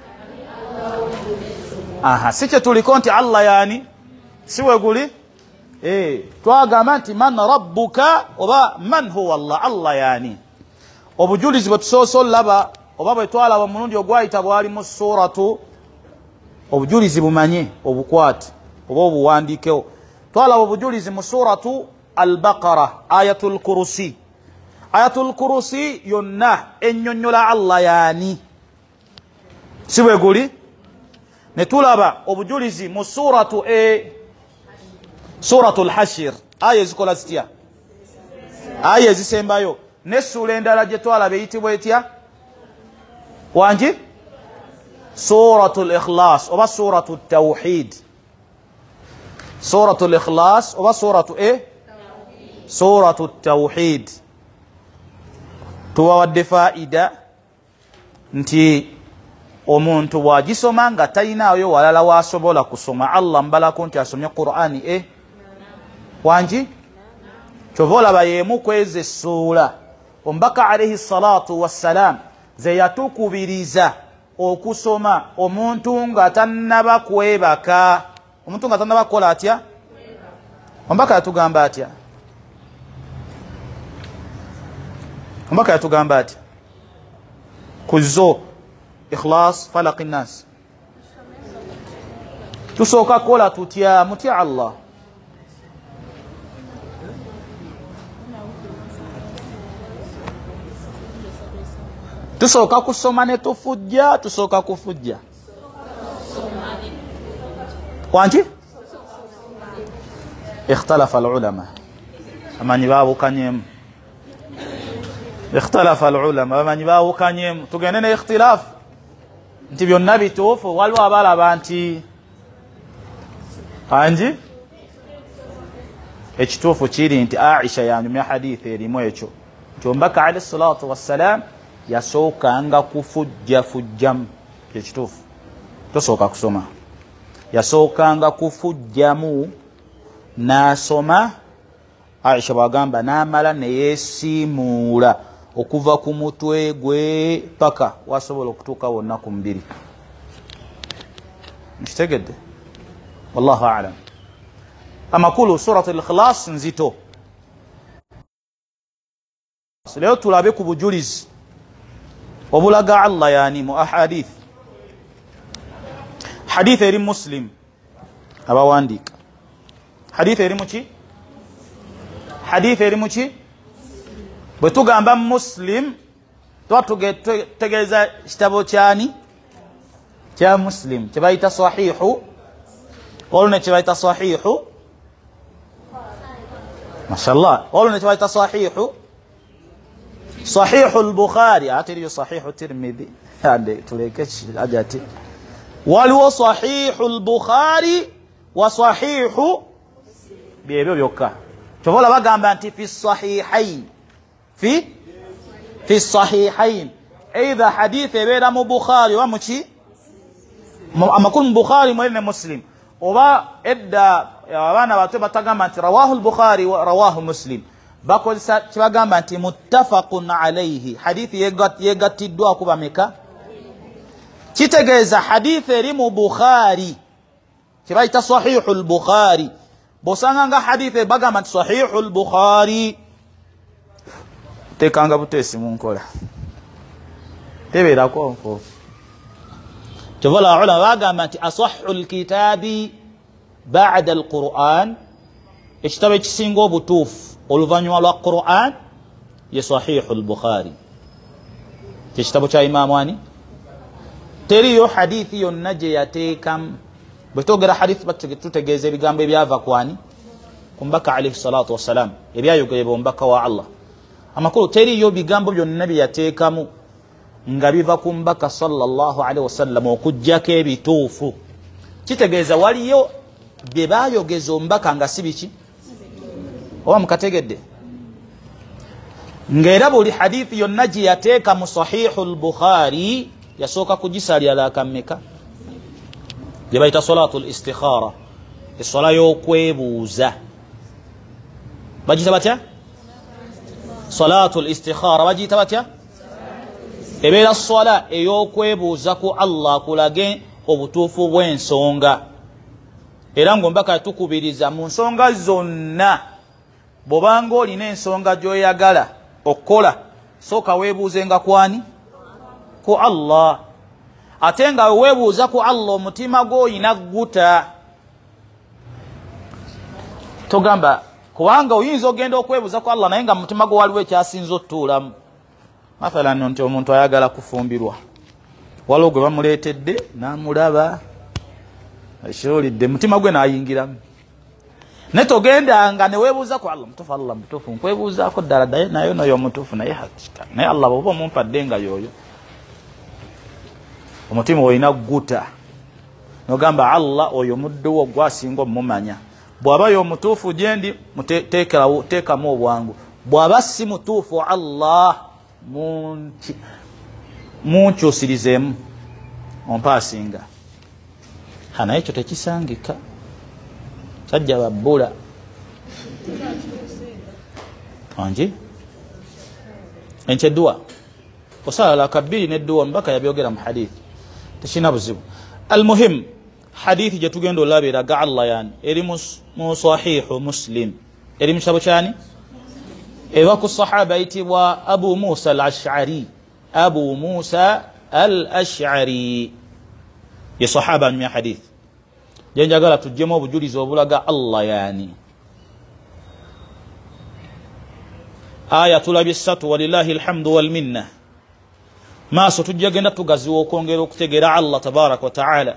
aha si kye tuliko nti Allah yani siwe guli eh twagamba nti man rabbuka oba man huwa Allah Allah yani obujulizi bwe tusooso laba oba bwe twalaba mulundi ogwayita bwali mu suratu obujulizi bumanye obukwate oba obuwandiikewo twalaba obujulizi mu suratu al-Baqara ayatul kursi ayatul kursi yonna ennyonnyola Allah yani siwe guli ne tulaba obujulizi mu suratu e suratu al-Hashir aya ezikola zitya aya ezisembayo n'essula endala gye twalaba eyitibwa etya wanji suratu al-Ikhlas oba suratu at-Tawhid suratu al-Ikhlas oba suratu e suratu at-Tawhid tuwawadde faida nti omuntu bwagisoma nga talinayo walala wasobola kusoma Allah mbalako nti asomye Qur'ani e wanji kyova olaba yemu kweze essula omubaka alayhi salatu wassalam ze yatukubiriza okusoma omuntu nga tannaba kwebaka omuntu nga tannaba kukola atya omubaka yatugamba atya omubaka yatugamba atya kuzo ikhlas falaq nas tusooka kola tutya mutya Allah tusooka kusoma ne tufujja tusooka kufujja wanti ikhtalafa alulama amanyi baabukanyemu ikhtalafa alulama amanyi baabukanyemu tugende ne ikhtilaf nti byonna bituufu waliwo abalaba nti anji ekituufu kiri nti Aisha yanyumya hadithi erimu ekyo nti omubaka alayhi salatu wassalam yasookanga kufujja fujjamu ekituufu tosooka kusoma yasookanga kufujjamu n'asoma Aisha bwagamba n'amala neyeesiimuula okuva ku mutwe gwe paka wasobola okutuuka wonna ku mubiri nkitegedde wallahu a'lam amakulu surat al-ikhlas nzito leo tulabe ku bujulizi obulaga Allah yani mu ahadith hadith eri muslim abawandika hadith eri muki hadith eri muki bwe tugamba muslim twatugetegeeza kitabo kyani kya muslim kyebayita sahihu olune kyebayita sahihu mashallah olune kyebayita sahihu sahihu al-bukhari ate eriyo sahihu tirmidhi ande tuleke ajati waliwo sahihu al-bukhari wa sahihu byebyo byokka tovola bagamba nti fi sahihain fi fi sahihain either hadith ebera mu bukhari wa muki amakulu mu bukhari mwene muslim oba edda abana bato batagamba nti rawahu al-bukhari wa rawahu muslim bakozesa kibagamba nti muttafaqun alayhi hadithi yegatiddwa kuba meka kitegeeza hadithi eri mu bukhari kibayita sahihu al-bukhari bosanga nga hadithi bagamba nti sahihu al-bukhari tekanga butesi munkola tebeerako nfoofu tovola ulama bagamba nti asahhu al-kitabi ba'da al-Qur'an ekitabo ekisinga obutuufu oluvanyuma lwa Qur'an ye sahihu al-Bukhari ekitabo kya Imam ani teriyo hadithi yonna gye yateekamu bwe togera hadithi tutegeeza ebigambo ebyava kwani ku mbaka alayhi salatu wassalam ebyayogerebwa omubaka wa Allah amakulu teriyo bigambo byonna bye yateekamu nga biva ku mbaka sallallahu alayhi wasallam okujjako ebituufu kitegeeza waliyo bye baayogeza omubaka nga si biki oba mukategedde ng'era buli hadithi yonna gye yateeka mu sahihu al-Bukhari yasooka kugisalya lakammeka gye bayita salatu al-istikhara essola y'okwebuuza bagiyita batya salatu al-istikhara bagiyita batya ebeera sola ey'okwebuuza ku Allah kulage obutuufu bw'ensonga era ng'omubaka yatukubiriza mu nsonga zonna bw'obanga olina ensonga gy'oyagala okukola sooka weebuuzenga kwani ku Allah ate nga weebuuza ku Allah omutima gw'olina gguta togamba kubanga oyinza ogenda okwebuuza ku Allah naye nga mutima gwo waliwo ekyasinza otuulamu mathalan nti omuntu ayagala kufumbirwa waliwo gwe bamuleetedde n'amulaba ashoolidde mutima gwe n'ayingiramu ne togendanga ne weebuuza ku Allah mutuufu Allah mutuufu nkwebuuzaako ddala naye noyo omutuufu naye hakika naye Allah bw'oba omumpadde nga yoyo omutima olina gguta nogamba Allah oyo muddowo gwasinga omumanya bw'aba y'omutuufu gye ndi teekamu obwangu bw'aba si mutuufu Allah munkyusirizeemu ompaasinga naye ekyo tekisangika sajja babbula anji enkyedduwa osala lakabbiri nedduwa mbaka yabyogera mu hadithi tekina buzibu almuhim hadithi gye tugenda olaba eraga Allah yani eri mu sahihu muslim eri mu kitabo kyani eva ku sahaba ayitibwa abu musa al-ash'ari abu musa al-ash'ari ye sahaba anyumya hadithi jenjagala tujjemu obujulizi obulaga Allah yani aya tulabye ssatu walillahi alhamdu wal minna maaso tujja genda tugaziwa okwongera okutegeera Allah tabaraka wa taala.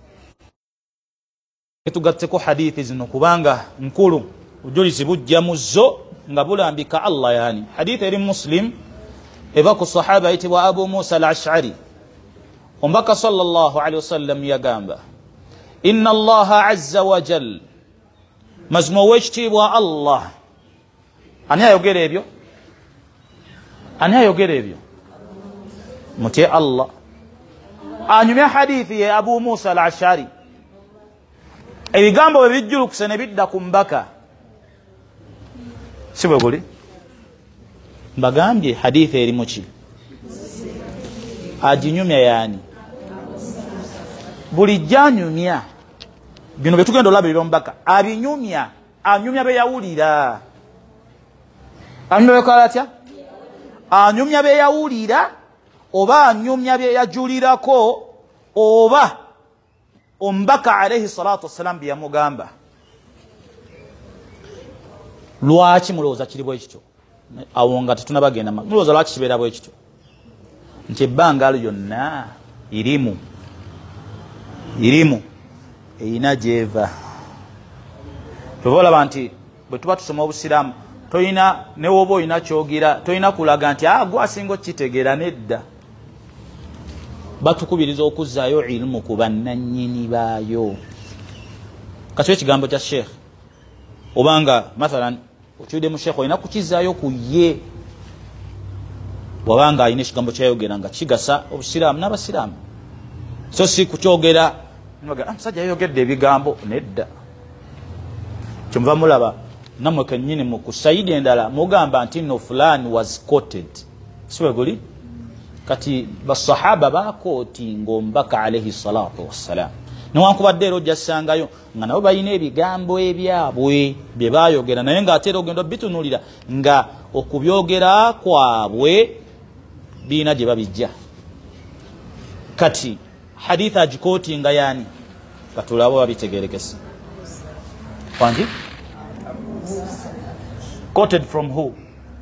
Tugatteko hadithi zino kubanga nkulu, obujulizi bujja mu zo nga bulambika Allah. Yani hadithi eri Muslim eva ku sahaba ayitibwa Abu Musa al-Ash'ari, omubaka sallallahu alaihi wasallam yagamba, inna Allaha azza wa jal, mazima ow'ekitiibwa Allah. Ani ayogera ebyo? Ani ayogera ebyo? Mutye Allah. Anyumya hadithi ye Abu Musa al-Ash'ari, ebigambo bwe bijjulukuse ne bidda ku mbaka. Si bwe guli? Mbagambye hadithi eri mu ki? Aginyumya yani. Buli janyumya bino bye tugenda olaba eby'omubaka abinyumya, anyumya be yawulira. Anyumya be kola atya? Anyumya be yawulira, oba anyumya bye yajulirako, oba omubaka alayhi salatu wassalam bye yamugamba. Lwaki mulowooza kiri bwe kityo? Awo nga tetunabagenda, mulowooza lwaki kibeera bwe kityo? Nti ebbanga lyonna irimu irimu eyina gyeva. Tobolaba nti bwe tuba tusoma obusiraamu toyina newoba oyina kyogira, toyina kulaga nti ah gwe asinga okitegeera. Nedda, batukubiriza okuzzaayo ilmu ku bannannyini baayo. Kati ekigambo kya sheekh obanga mathalan otuudde mu sheekh olina kukizzaayo ku ye, bwabanga alina ekigambo kyayogera nga kigasa obusiraamu n'abasiraamu, so si kukyogera musajja yayogedde ebigambo. Nedda, kyemuva mulaba nammwe kennyini mu kusaidi endala mugamba nti no fulani was quoted. Siwe guli? Kati basahaba bakooti ng'omubaka alayhi salatu wassalam, newankubadde era ojja ssangayo nga nabo balina ebigambo ebyabwe bye baayogera, naye ng'ate era ogenda bitunuulira nga okubyogera kwabwe biina gye babijja. Kati hadith agikooti nga yani katulabo babitegerekesa wangi quoted from who?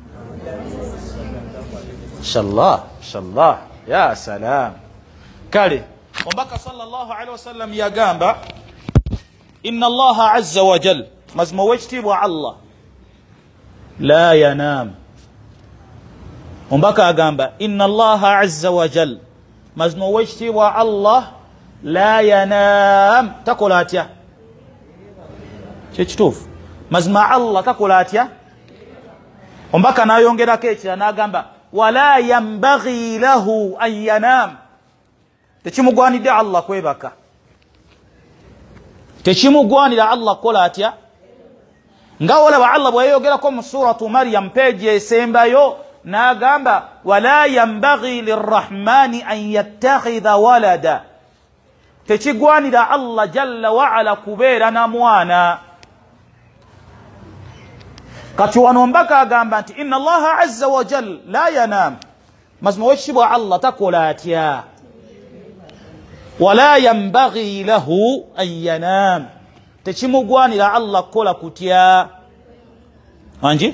Inshallah, inshallah, ya salam. Kale omubaka sallallahu alaihi wasallam yagamba, inna Allaha azza wa jal, mazima w'ekitiibwa Allah, la yanam. Omubaka agamba inna Allaha azza wa jal, mazima w'ekitiibwa Allah, la yanam, takola atya? Kyekituufu, mazima Allah takola atya? Omubaka n'ayongerako ekira n'agamba wala yambaghi lahu an yanam, tekimugwanidde Allah kwebaka, tekimugwanira Allah kola atya? Nga olaba Allah bweyogerako mu suratu Maryam peegi esembayo n'agamba wala yambaghi lirrahmani an yattakhidha walada, tekigwanira Allah jalla wa ala kubeera na mwana. Kati wano mbaka agamba nti inna Allaha azza wa jal la yanam, mazima w'ekitiibwa Allah takola atya? Wala yambaghi lahu an yanam, tekimugwanira Allah kola kutya? Anji?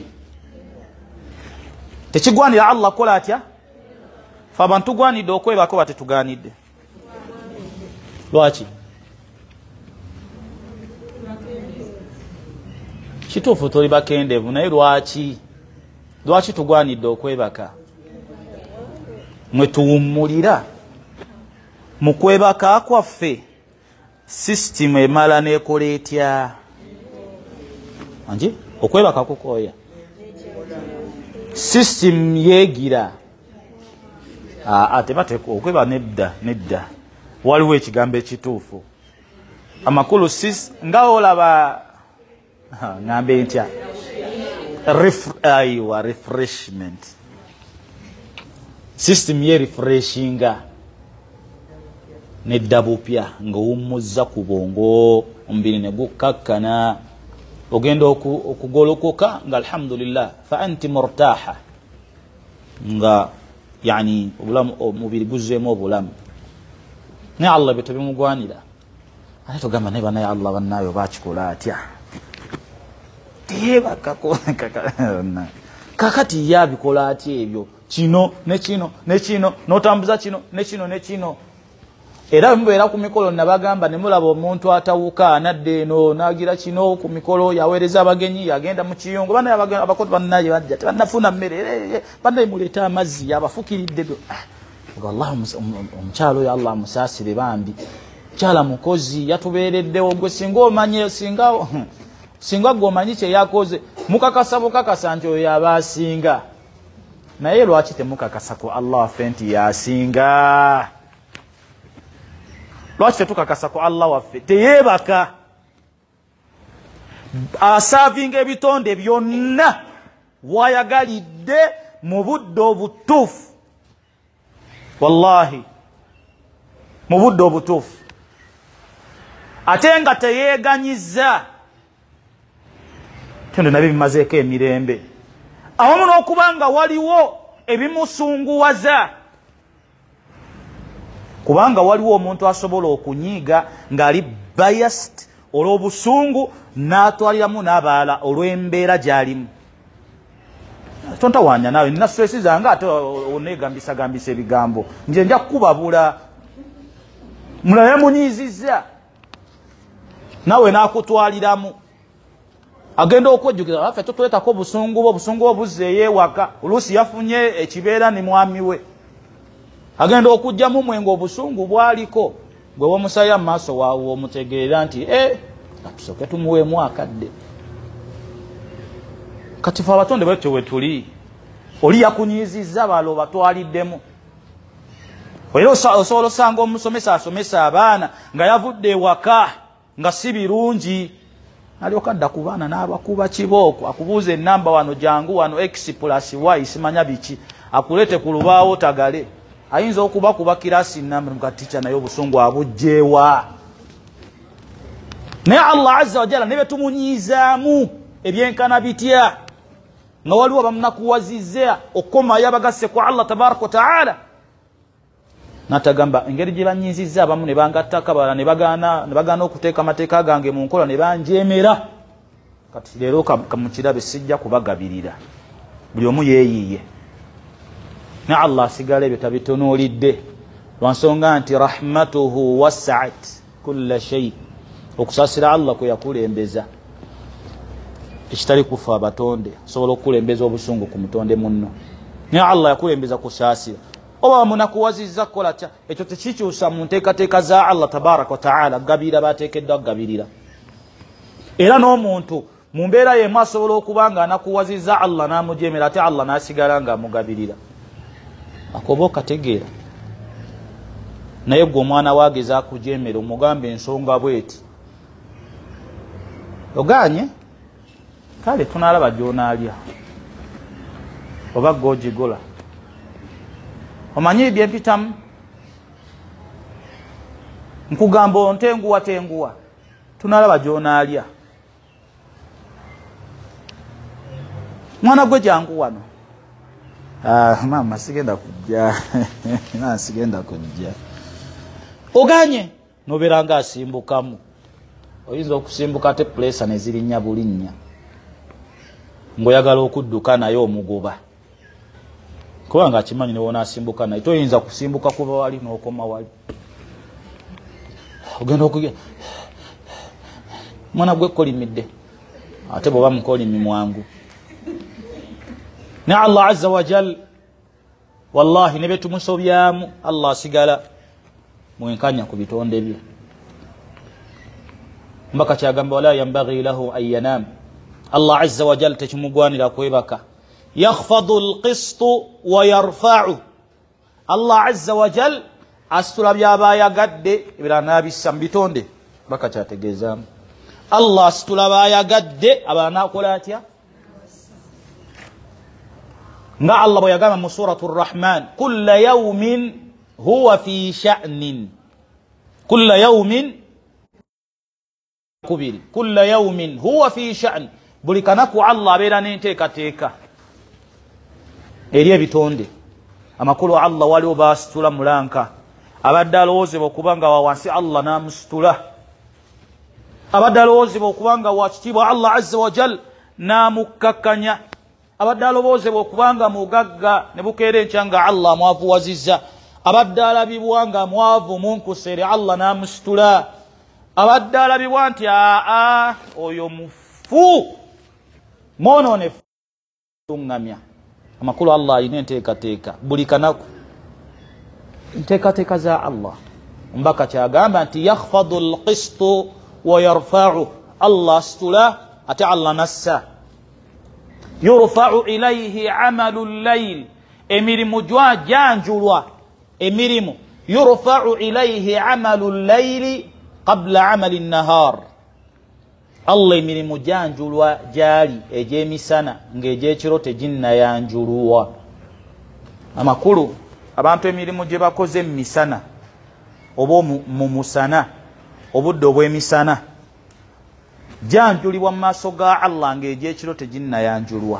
Tekigwanira Allah kola atya? Fa abantu gwanidde okwebako batetuganidde. Lwaki? Kituufu toli bakendevu, naye lwaki? Lwaki tugwanidde okwebaka? Mwe tuwummulira mu kwebaka kwaffe system emala n'ekola etya? Anji? Okwebaka kukoya system yeegira. Ate bate okweba nedda, nedda. Waliwo ekigambo ekituufu. Amakulu sis nga olaba ngambe ntya Ref, aywa refreshment system ye refreshinga nedda bupya ng'owummuzza ku bwongo, omubiri ne gukakkana, ogenda okugolokoka nga alhamdulillah fa anti murtaha, nga yani obulamu omubiri guzzeemu obulamu. Naye Allah bye tebimugwanira, ate tugamba naye banaye Allah bannaayo bakikola atya? Teyebakako kakati yabikola atya ebyo? kino ne kino ne kino n'otambuza kino ne kino ne kino. Era mbeera ku mikolo nabagamba ne mulaba omuntu atawuka anadde eno n'agira kino ku mikolo yaweereza abagenyi yagenda mu kiyungu bana abakozi bannaye bajja tebannafuna mmere bannaye muleeta amazzi yabafukiridde Allah omukyalo ya Allah musaasire bambi kyala mukozi yatubeereddewo gwe singa omanye singa singa gwomanyi kye yakoze mukakasa bukakasa nti oyo yabaasinga naye lwaki temukakasa ku Allah waffe nti yasinga? Lwaki tetukakasa ku Allah waffe teyeebaka asaavinga ebitonde byonna wayagalidde mu budde obutuufu? Wallahi mu budde obutuufu ate nga teyeeganyiza tonde nabyo bimazeeko emirembe awamu n'okubanga waliwo ebimusunguwaza kubanga waliwo omuntu asobola okunyiiga ng'ali biased olw'obusungu n'atwaliramu n'abalala olw'embeera gy'alimu. Tontawanya naawe nina stress zange ate oneegambisa gambisa ebigambo nje nja kukubabula mulabe munyiizizza nawe n'akutwaliramu agenda okwejjukiza affe tutuleetako obusungu bwo obusungu bwo buzzeeyo ewaka oluusi yafunye ekibeera ne mwami we agenda okujjamu mwenga obusungu bwaliko gwe womusaya mu maaso waawe omutegeera nti e atusooke tumuweemu akadde. Kati fe abatonde bwetyo we tuli oli yakunyiizizza balo batwaliddemu. Era osobola osanga omusomesa asomesa abaana nga yavudde ewaka nga si birungi alyoka adda ku baana n'abakuba kibooko akubuuza ennamba wano jangu wano x plus y simanya biki akuleete ku lubaawo tagale ayinza okuba kuba kirasi nnamba mukatica naye obusungu abujjeewa. Naye Allah azza wa jalla ne betumunyiizaamu ebyenkana bitya nga waliwo bamunakuwazizza okukomayo abagasse ku Allah tabaraka wa taala natagamba engeri gye banyiizizza abamu ne bangattako abalala ne bagaana ne bagaana okuteeka amateeka gange mu nkola ne banjeemera. Kati leero kamukirabe sijja kubagabirira buli omu yeeyiiye ne Allah asigala ebyo tabitunuulidde lwa nsonga nti rahmatuhu wasaat kulla shay. Okusaasira Allah kwe yakulembeza ekitali kufa abatonde sobola okukulembeza obusungu ku mutonde munno naye Allah yakulembeza kusaasira oba munakuwazizza kukola kya ekyo tekikyusa mu nteekateeka za Allah tabaraka wa taala gabira bateekeddwa gabirira. Era n'omuntu mu mbeera yemu asobola okuba nga anakuwazizza Allah n'amujeemera ate Allah n'asigala nga amugabirira akoba okategeera. Naye gwe omwana waageza akujeemera omugambe ensonga bweti oganye kale tunalaba gy'onaalya oba g'ogigola omanyi byempitamu nkugamba ontenguwa tenguwa tunalaba gy'onaalya mwana gwe jangu wano ah mama sigenda kujja na sigenda kujja oganye nobeera nga asimbukamu oyinza okusimbuka ate pulesa ne zirinnya bulinnya ng'oyagala okudduka naye omugoba kubanga akimanyi ne wona asimbuka naye toyinza kusimbuka kuba wali n'okoma wali ogenda okuge mwana gwe kolimidde ate bw'oba mukolimi mwangu. Ne Allah azza wa jal wallahi ne betumusobyamu Allah asigala mwenkanya ku bitonde bye mbaka kyagamba wala yambaghi lahu an yanam. Allah azza wa jal tekimugwanira kwebaka yakhfadu alqistu wa yarfa'u. Allah azza wa jal asitula byaba yagadde ebirala n'abissa mu bitonde mbaka kyategeezaamu Allah asitula bayagadde abalala n'akola atya nga Allah bwe yagamba mu suratu Rahman kulla yawmin huwa fi sha'nin kulla yawmin kubiri kulla yawmin huwa fi sha'n buli kanaku Allah abeera n'enteekateeka eri ebitonde amakulu Allah waliwo baasitula mulanka abadde alowoozebwa okuba nga wawansi Allah n'amusitula abadde alowoozebwa okuba nga wakitiibwa Allah azza wa jal n'amukkakkanya abadde aloboozebwa okubanga mugagga ne bukeera enkya nga Allah mwavuwazizza, abadde alabibwa nga mwavu munkusere Allah n'amusitula, abadde alabibwa nti aa oyo mufu mwonoonefu tuŋŋamya. Amakulu Allah alina enteekateeka buli kanaku, enteekateeka za Allah. Mbaka kyagamba nti yakhfadu alqistu wa yarfa'u, Allah asitula ate Allah nassa. Yurfa'u ilayhi amalu llayl, emirimu gyanjulwa, emirimu yurfa'u ilayhi amalu llayli qabla amali nahar. Allah emirimu gyanjulwa gyali egy'emisana ng'egy'ekiro teginnayanjulwa. Amakulu abantu emirimu gye bakoze mu misana oba mu musana obudde obw'emisana gyanjulibwa mu maaso ga Allah ng'egy'ekiro teginnayanjulwa.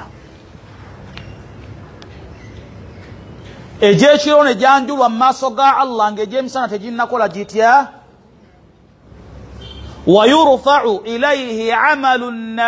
Egy'ekiro ne gyanjulwa mu maaso ga Allah ng'egy'emisana teginnakola gitya. Wa yurfa'u ilayhi amalu